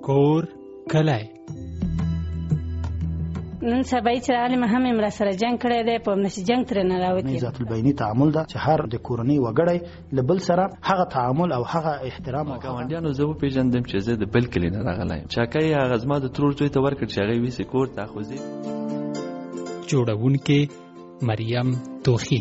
کور کلی. نن سبا چې راغلی ما هم را سره جنگ کړی دی، په نشي جنگ تر نه راوتی. ذات البینی تعامل ده چې هر د کورنۍ وګړی له بل سره هغه تعامل او هغه احترام او ګاونډیانو زه پیژندم چې زه د بل کلی نه راغلی یم. چاکۍ هغه زما د ترور زوی ته ورکړ چې هغه ویسې کور ته خوځي. جوړونکې مریم توخی.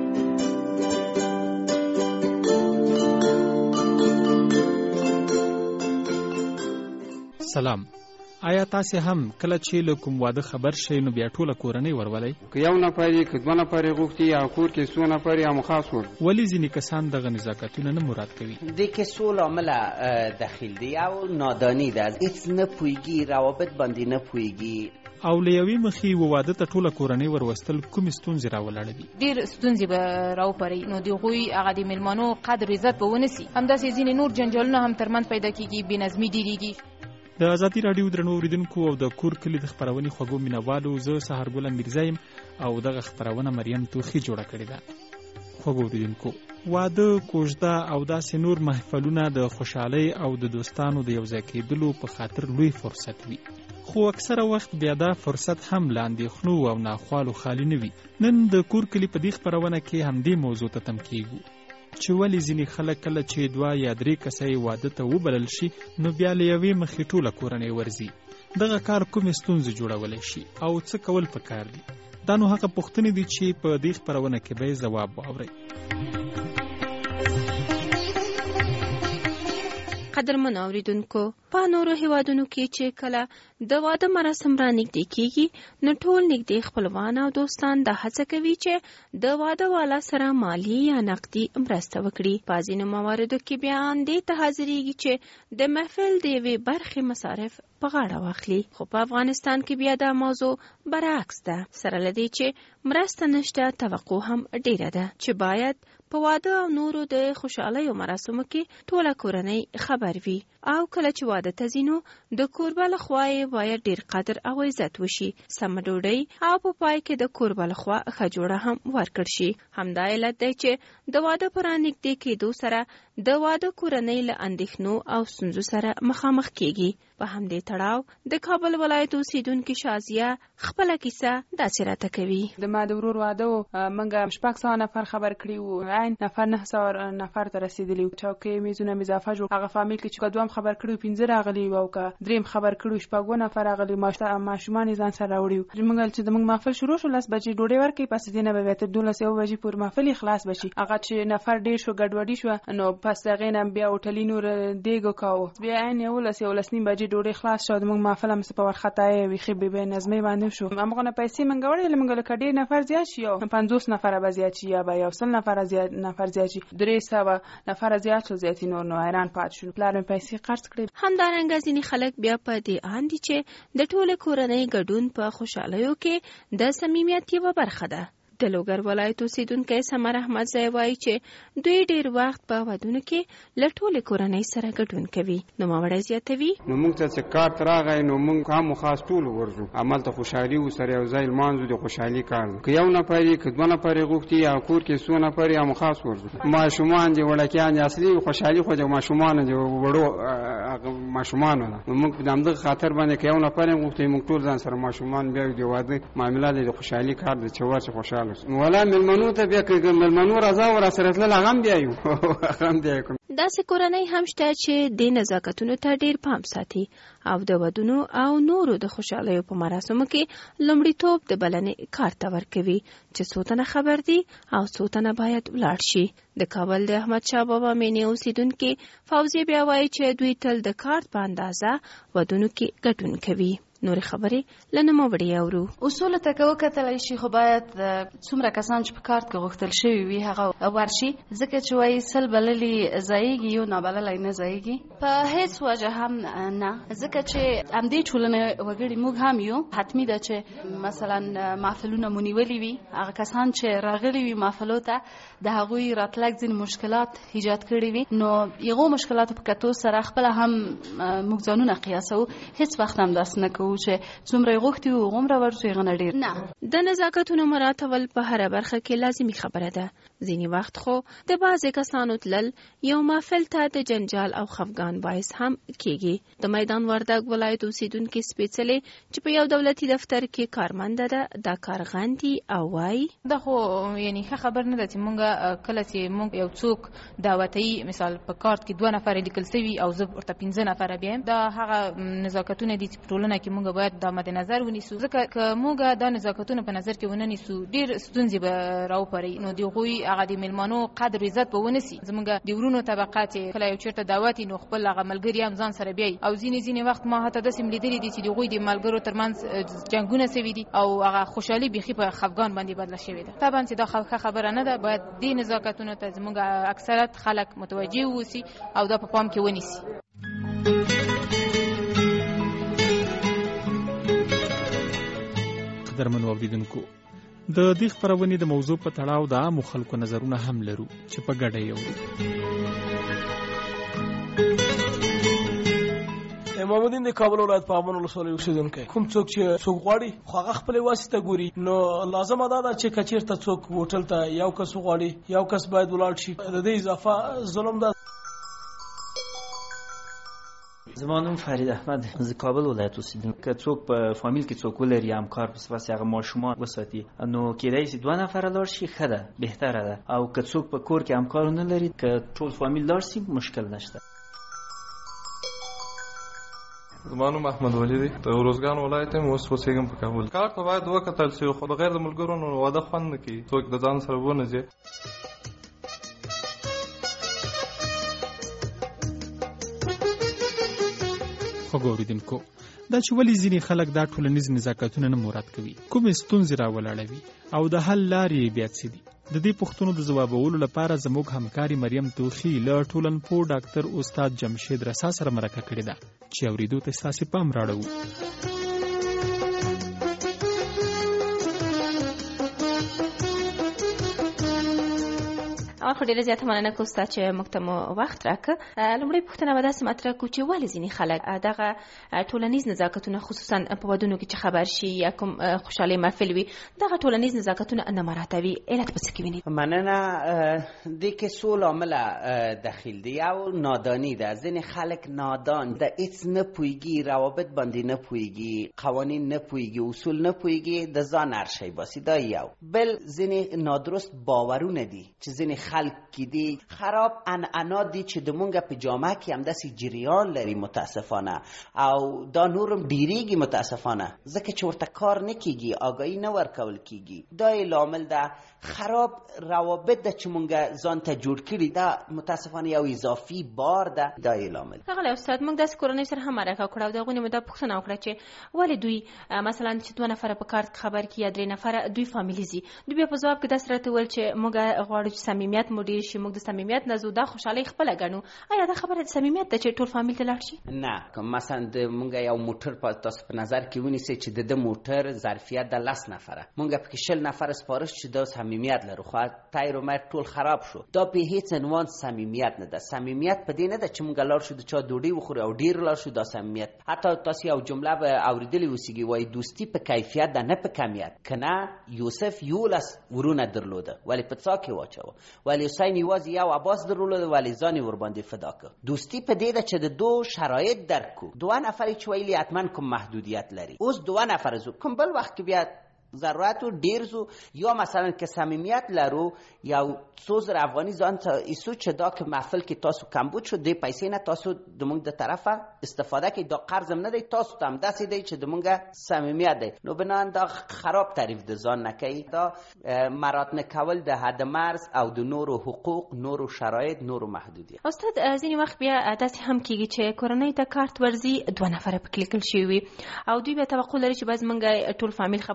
سلام. آیا تاسو هم کله چې له کوم واده خبر شئ نو بیا ټوله کورنۍ ورولئ؟ که یو نفر یې که دوه نفر یې غوښتي یا کور کې څو نفر یا مخاص ول. ولې ځینې کسان دغه نزاکتونه نه مراد کوي؟ دې کې څو لامله دخیل دی او نادانی ده، هیڅ نه پوهېږي، روابط باندې نه پوهېږي. او له یوې مخې واده ته ټوله کورنۍ وروستل کومې ستونزې راولاړوي؟ ډېر ستونزې به راوپاري، نو د هغوی هغه د میلمنو قدر عزت به ونسي. همداسې ځینې نور جنجالونه هم ترمنځ پیدا کېږي، بېنظمي ډېرېږي. د ازادي راډیو درنو اوریدونکو او د کور کلي د خپرونې خوږو مینوالو، زه سحرګل میرزا یم او دغه خپرونه مریم توخی جوړه کړې ده. خوږو اوریدونکو، واده، کوژده او داسې نور محفلونه د خوشحالۍ او د دوستانو د یوځای کېدلو په خاطر لوی فرصت وي، خو اکثره وخت بیا دا فرصت هم له اندېښنو او ناخوالو خالي نه وي. نن د کور کلي په دې خپرونه کې همدې موضوع ته تم کېږو چې ولې ځینې خلک کله چې 2 یا 3 کسه یې واده ته وبلل شي نو بیا له یوې مخې ټوله کورنۍ ورځي. دغه کار کومې ستونزې جوړولی شي او څه کول پکار دي؟ دا نو هغه پوښتنې دي چې په دې خپرونه کې به یې ځواب واورئ. قدرمن اوریدونکو، په نورو هیوادونو کې چې کله د واده مراسم را نږدې کیږي نو ټول نږدې خپلوان او دوستان دا هڅه کوي چې د واده والا سره مالی یا نقدي مرسته وکړي. په ځینو مواردو کې بیا دې ته حاضرېږي چې د محفل د یوې برخې مصارف په غاړه واخلي. خو په افغانستان کې بیا دا موضوع برعکس ده. سره له دې چې مرسته نشته، توقع هم ډیره ده چې باید په واده او نورو د خوشحالۍ مراسمو کې ټوله کورنۍ خبر وي، او کله چې واده ته ځي نو د کوربه له خوا یې باید ډیر قدر او عزت وشي، سمه ډوډۍ او په پای کې د کوربه له خوا ښه جوړه هم ورکړ شي. همدا علت دی چې د واده په رانږدې کېدو سره د واده کورنۍ له اندېښنو او ستونزو سره مخامخ کېږي. په همدې تړاو د کابل ولایت اوسیدونکې شازیه خپله کیسه داسې راته کوي. د ما د ورور واده و، موږ 600 نفر خبر کړي وو، عین نفر 900 نفر ته رسېدلي وو. چوکۍ میزونه مې اضافه جوړ، هغه فامیل کې چې دوام خبر کړي 15 راغلي وو او که دریم خبر کړي 6 نفر راغلي، ماشومان یې ځان سره راوړي وو. موږ چې زموږ محفل شروع شو 10 بجې ډوډۍ ورکړي، پس دې نه به تر 12 بجې پورې محفل خلاص بشي. هغه چې نفر ډېر شو ګډوډي شو نو پس هغې نه بیا هوټلي نور دیګ وکاوه، بیا عین 11 نیم بجې ډوډۍ خلاص شو. موږ محفل هم په ورختای ویخي به نظمي باندې شو. موږ نه پیسې منګ وړل، موږ له کډې نفر زیات شي، 50 نفر به زیات شي یا به 100 نفر زیات شي، 300 نفر زیات شو، زیات نور نو حیران پات شو. پلان پیسې قرض کړې. همدارنګه ځینې خلک بیا په دې اندي چې د ټوله کورنۍ ګډون په خوشحالیو کې د صمیمیت یوه برخه ده. د لوګر ولایت اوسیدونکی سمر احمد زی وایي چې دوی ډیر وخت په ودونو کې له ټولې کورنۍ سره ګډون کوي. نوموړی زیاتوي، نو موږ ته چې کار راغی نو موږ هم خاص ټول ورځو عمل ته خوشحالي و سره یو ځای لمانځو، د خوشحالي کار دی. که یو نفر یې که 2 نفر یې غوښتي یا کور کې څو نفر یا خاص ورځو. ماشومان دي وړکیان دي، اصلي خوشحالي خو د ماشومان دي، وړو ماشومان ده. نو موږ د همدغه خاطر باندې که یو نفر یې غوښتي موږ ټول ځان سره ماشومان بیا د واده معاملات د خوشحالي کار دی چې ورته خوشحال ولا ملمنو ته بیا که ملمنو راځه ور سره تل هغه بیا یو هغه بیا کوم. داسې کورنۍ هم شته چې د نزاکتونو ته ډیر پام ساتي او د ودونو او نورو د خوشحالیو په مراسمو کې لومړیتوب د بلنې کارت ورکوي چې څو تنه خبر دي او څو تنه باید ولاړ شي. د کابل د احمد شاه بابا مینې اوسیدونکي فوزي بیا وایي چې دوی تل د کارت په اندازه ودونو کې ګډون کوي. نورې خبرې لنمو وړي اورو. اصول ته که وکتلی شي خو باید څومره کسان چې په کارت کې غوښتل شوي وي هغه ورشي، ځکه چې وایي 100 بللي ځایږي یو نابللی نه ځایږي. په هیڅ وجه هم نه، ځکه چې همدې ټولنې وګړي موږ هم یو. حتمي ده چې مثلا محفلونه مو نیولي وي، هغه کسان چې راغلي وي محفلو ته د هغوی راتلک ځینې مشکلات ایجاد کړي وي، نو یغو مشکلاتو په کتو سره خپله هم موږ ځانونه قیاسوو. هیڅ وخت هم داسې نه کوو کوو چې څومره غوښتي وو هغومره ورشو هغه نه ډېر نه. د نزاکتونو مراعاتول په هره برخه کې لازمي خبره ده. ځینې وخت خو د بعضې کسانو تلل یو محفل ته د جنجال او خفګان باعث هم کیږي. د میدان وردګ ولایت اوسیدونکي سپېڅلې چې په یو دولتي دفتر کې کارمنده ده دا کار غندي او وایي دا خو یعنی ښه خبر نه ده چې مونږ کله چې مونږ یو څوک دعوتي مثال په کارت کې 2 نفر لیکل سوي او زه ورته 15 نفر بیم دا هغه نزاکتونه دي چې په ټولنه کې مونږ باید د مد نظر ونیسو ځکه که مونږ دا نزاکتونه په نظر کې ونه نیسو ډېر ستونزې به راوپري نو د هغوی هغه د میلمنو قدر عزت به ونیسي. زمونږ د ورونو طبقه چې کله یو چېرته دعوت نو خپل هغه ملګري هم ځان سره بیایي او ځینې وخت ما حتی داسې لیدلي دي چې د هغوی د ملګرو ترمنځ جنګونه سوي دي او هغه خوشحالي بیخي په خفګان باندې بدله شوې ده. طبعا چې دا ښه خبره نه ده. باید دې نزاکتونو ته زموږ اکثریت خلک متوجه واوسي او دا په پام کې ونیسي. قدرمنو اوریدونکو د دې خپرونې د موضوع په تړاو د عامو خلکو نظرونه هم لرو چې په ګډه یې اورو. امام الدین د کابل ولایت په امن ولسوالۍ اوسیدونکی کوم څوک چې څوک غواړي خو هغه خپل واسطه ګوري نو لازمه ده چې کچیرته څوک هوټل ته یو کس غواړي یو کس باید ولاړ شي د دې اضافه ظلم ده. زما نوم فرید احمد از کابل ولایت اوسیدونکی که څوک په فامیل کې څوک ولري همکار په صفت هغه ماشومان وساتي نو کېدای شي 2 نفر لاړ شي ښه ده بهتره ده او که څوک په کور کې همکار نه لري که ټول فامیل لاړ شي مشکل نشته. زما نوم احمد ولی دی د روزګان ولایت یم اوس اوسېږم په کابل. کار ته باید وکتل شي خو د غیر د ملګرو نو واده خوند نه کوي څوک د ځان سره ونه ځي. خوږو اوریدونکو دا چې ولې ځینې خلک دا ټولنیز نزاکتونه نه مراعات کوي کومې ستونزې راولاړوي او د حل لارې بیا څه دي د دې پوښتنو د ځوابولو لپاره زموږ همکاري مریم توخي له ټولنپوه ډاکټر استاد جمشید رسا سره مرکه کړې ده چې اورېدو ته ستاسې پام راړو. خو ډېره زیاته مننه که استاد چې موږ ته مو وخت راکړه. لومړۍ پوښتنه به داسې مطرح کړو چې ولې ځینې خلک دغه ټولنیز نزاکتونه خصوصا په ودونو کې چې خبر شي یا کوم خوشحالۍ محفل وي دغه ټولنیز نزاکتونه نه مراعاتوي علت په څه کې ویني؟ مننه. دې کې څو لامله دخیل دی. یو نادانی ده. ځینې خلک نادان د هیڅ نه پوهېږي روابط باندې نه پوهېږي قوانین نه پوهېږي اصول نه پوهېږي د ځان هر شی باسي. دا یو. بل ځینې نادرست باورونه دي چې ځینې خلک کې دي خراب عنعنات دي چې د مونږ په جامعه کې هم داسې جریان لري متاسفانه او دا نورم ډیریږي متاسفانه ځکه چې ورته کار نه کیږي آگاهی نه ورکول کیږي. دا لامل ده. خراب روابط ده چې مونږ ځان ته جوړ کړي دا متاسفانه یو اضافي بار ده. دا لامل. هغه استاد موږ داسې کورنۍ سره هم مرکه کړو او دغه نه پوښتنه وکړه چې ولې دوی مثلا چې 2 نفر په کارت خبر کې یا 3 نفر دوی فامیلی زی دوی په جواب کې داسې راته ول چې موږ غواړو چې صمیمیت مو ډیر شي موږ د صمیمیت نه زو دا خوشحالي خپل غنو. آیا دا خبره د صمیمیت ته چې ټول فامیل ته لاړ شي؟ نه. مثلا د مونږ یو موټر په تاسو په نظر کې ونیسئ چې د موټر ظرفیت د 10 نفره مونږ په کې 10 نفر سپارښت چې د صمیمیت لرو خو تایر او مر ټول خراب شو. دا په هیڅ عنوان صمیمیت نه ده. صمیمیت په دې نه ده چې مونږ لاړ شو د چا ډوډۍ وخورو او ډیر لاړ شو دا صمیمیت. حتی تاسو یو جمله به اوریدلې وسیږي وای دوستی په کیفیت ده نه په کمیت. کنه یوسف یولس ورونه درلوده ولی په څا کې واچو ولی حسین یوازې یو عباس درلوده ولی ځان ور باندې فدا کړ. دوستی په دې ده چې د 2 شرایط درکو 2 نفر چې ویلي حتما کوم محدودیت لري. اوس 2 نفر زو کوم بل وخت کې بیا ضرورت و ډیر زو یا مثلا که صمیمیت لرو یا 2,000 افغاني ځان ته ایسو چې دا که محفل کې تاسو کمبود شو د پیسې نه تاسو د موږ د طرفه استفاده کې دا قرض هم نه دی تاسو ته هم داسې دی چې د موږ صمیمیت دی. نو بنان دا خراب تعریف د ځان نه کوي. دا مراعات نه کول د حد مرز او د نورو حقوق نورو شرایط نورو محدودیت. استاد ځینې وخت بیا داسې هم کیږي چې کورنۍ ته کارت ورزي 2 نفر په کلیکل شي وي او دوی به توقع لري چې باز موږ ټول فامیل خبر کړیو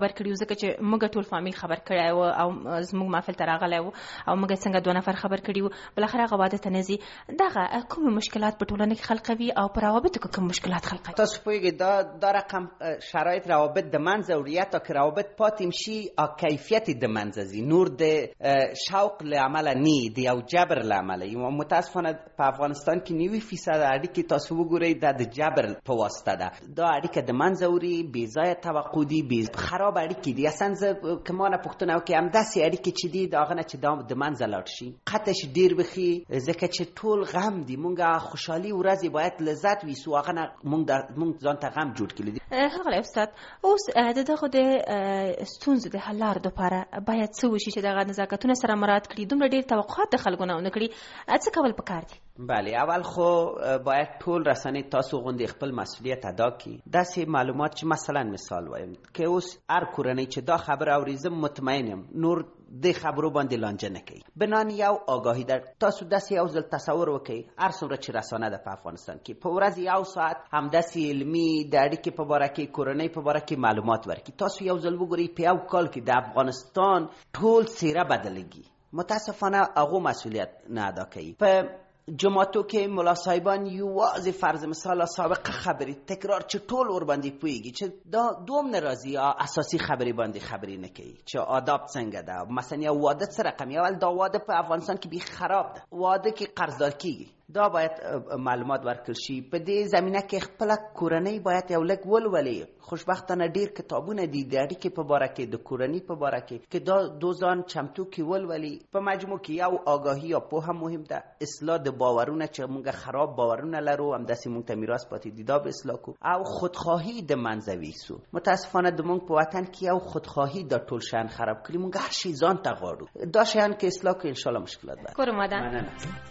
ځکه چې موږ ټول فامیل خبر کړی و او زموږ محفل ته راغلی و او موږ څنګه 2 نفر خبر کړي وو، بالاخره هغه واده ته نه ځي. دغه کوم مشکلات په ټولنه کې خلقوي او په روابطو کې کوم مشکلات خلقوي؟ تاسو پوهیږئ دا رقم شرایط روابط د منځه وړي، یا تا که روابط پاتې شي کیفیت د منځه ځي، نور د شوق له عمله نه د یو جبر له عمله. متاسفانه په افغانستان کې 90% اړیکې تاسو وګورئ د جبر په واسطه ده. دا اړیکه د منځه وړي، بې ځایه توقع دي، خراب اړیکې دي. اصلا زه که ما نه پوښتنه وکړي همداسې اړیکې چې دي د هغه نه چې دا د منځه لاړ شي قطعش ډېر بخي، ځکه چې ټول غم دي. مونږ خوشحالي ورځې باید لذت ویسو، هغه نه مونږ ځان ته غم جوړ کړي دي. ښاغلی استاد، اوس د دغه د ستونزو د حل لارو دپاره باید څه وشي چې دغه نزاکتونه سره مراعات کړي؟ دومره ډېر توقعات د خلکو نه ونه کړي، څه کول پکار دي؟ بله، اول خو باید ټول رسنۍ تاسو غوندې خپل مسئولیت ادا کړي. داسې معلومات چې مثلا مثال وایم که اوس هر کورنۍ چې دا خبر اوري، زه مطمئن یم نور د خبرو باندې لانجه نه کوي. بنان یو آگاهی در تاسو داسې یو ځل تصور وکړئ، هر څومره چې رسانه ده په افغانستان کې په ورځ 1 ساعت همداسې علمي د اړیکې په باره کې، کورنۍ په باره کې معلومات ورکړي. تاسو یو ځل وګورئ په یو کال کې د افغانستان ټول څیره بدلېږي. متاسفانه هغو مسئولیت نه ادا کوي. په جماعتو کې ملا صاحبان یوازې فرض مثال سابقه خبرې تکرار چې ټول ور باندې پوهیږي چې دا دوم ناراضي اساسي خبرې باندې خبرې نه کوي چې آداب څنګه ده. مثلا یو واده څه رقم، اول دا واده په افغانستان کې بیخي خراب ده، واده کې قرضدار کیږي. دا باید معلومات ورکړل شي. په دې زمینه کې خپل کورنۍ باید یو لږ ولولي. خوشبختانه ډیر کتابونه دي د اړیکې په باره کې، د کورنۍ په باره کې که دا دوزان چمتو کې ولولي. په مجموع کې یو آگاهی یا پوهه مهم ده، اصلاح د باورونه چې موږ خراب باورونه لرو، همداسې موږ ته میراث پاتې دي، دا به اصلاح کو او خودخواهی د منځه ویسو. متاسفانه د موږ په وطن کې یو خودخواهی د ټول شان خراب کړي. موږ هر شي ځان ته غواړو. دا شیان کې اصلاح کو ان شاء الله مشکلات به کورمادان.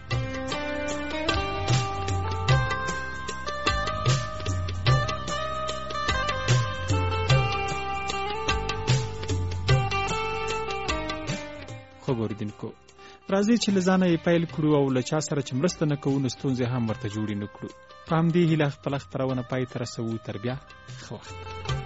خبردونکو راځي چې لزانه یې پیل کړو او له چا سره چې مرسته نه کوو نو ستونزې هم ورته جوړې نه کړو. په همدې هیله خپله خپرونه پای ته رسوو. تر بیا ښه وخت.